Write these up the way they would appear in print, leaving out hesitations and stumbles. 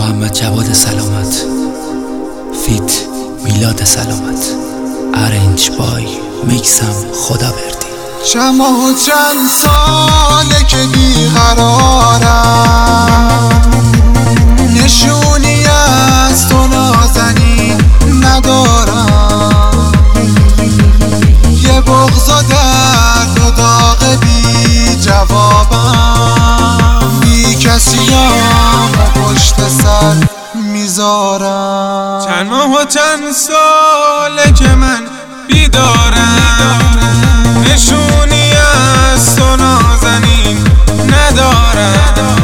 محمد جواد سلامت فیت میلاد سلامت ارنج بای میکسم خدابردی. چند ساله که بیقرارم، نشونی از تو نازنین ندارم، یه بغض و درد و داغ بی جوابم، بی کسیم و پشت سر میذارم. چند ماه و چند ساله که من بیدارم، نشونی از تو نازنین ندارم،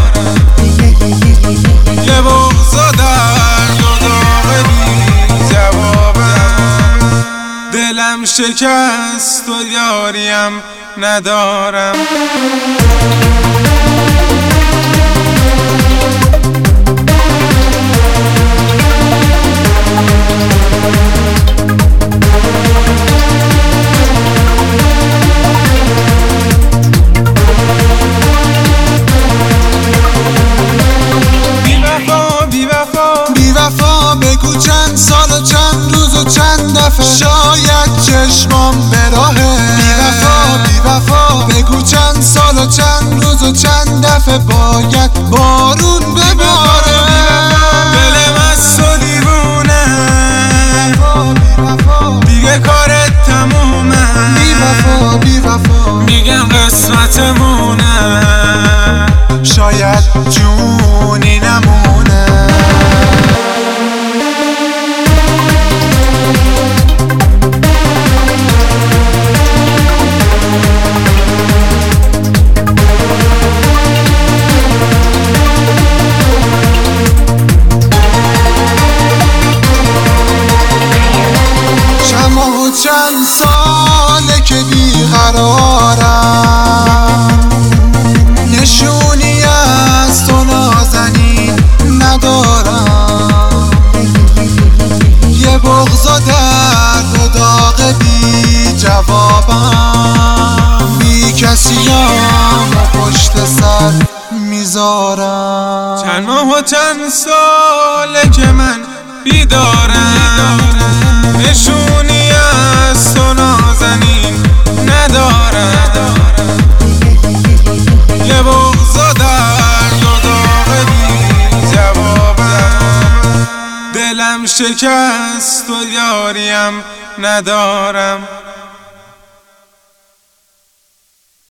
یه بغض و درد و داغ بی جوابم، دلم شکست و یاریم ندارم. بگو چند سال و چند روز و چند دفعه شاید چشمام به راهه. بی وفا بگو چند سال و چند روز و چند دفعه باید بارون بباره. دلم از تو دیوونه دیگه کارت تمومه. بی وفا میگم قسمتمونه، شاید جونی نمونه. چند ساله که بیقرارم، نشونی از تو نازنین ندارم، یه بغض و درد و داغ بی جوابم، بی کسیم و پشت سر میذارم. چند ماه و چند ساله که من بیدارم، نشونی از تو نازنین ندارم، یه بغض و درد و داغ بی جوابم، دلم شکست و یاریم ندارم.